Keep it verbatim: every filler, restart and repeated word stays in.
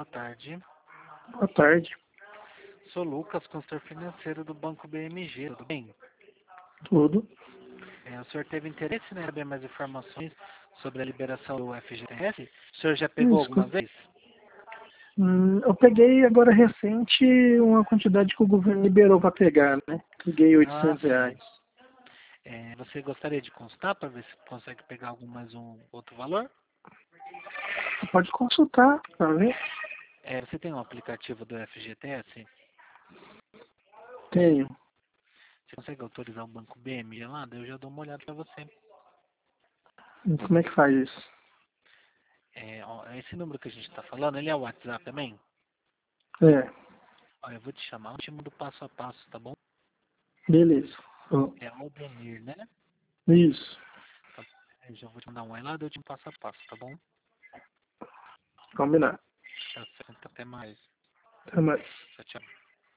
boa tarde. Boa tarde. Sou Lucas, consultor financeiro do Banco B M G, tudo bem? Tudo. É, o senhor teve interesse em saber mais informações sobre a liberação do F G T S? O senhor já pegou Isso. alguma vez? Hum, eu peguei agora recente uma quantidade que o governo liberou para pegar, né? Peguei Ah, oitocentos sim. reais. É, você gostaria de consultar para ver se consegue pegar algum mais um outro valor? Pode consultar, tá vendo? É, você tem um aplicativo do F G T S? Tenho. Você consegue autorizar o Banco B M G lá? Daí eu já dou uma olhada para você. E como é que faz isso? É, ó, esse número que a gente está falando, ele é o WhatsApp também? É, Ó, eu vou te chamar, eu te mando passo a passo, tá bom? beleza. Ó, É Aldenir, né? isso. Tá, eu já vou te mandar um oi lá, daí eu te mando passo a passo, tá bom? Combinado. Tá certo, até mais. Até mais. Tchau, tchau.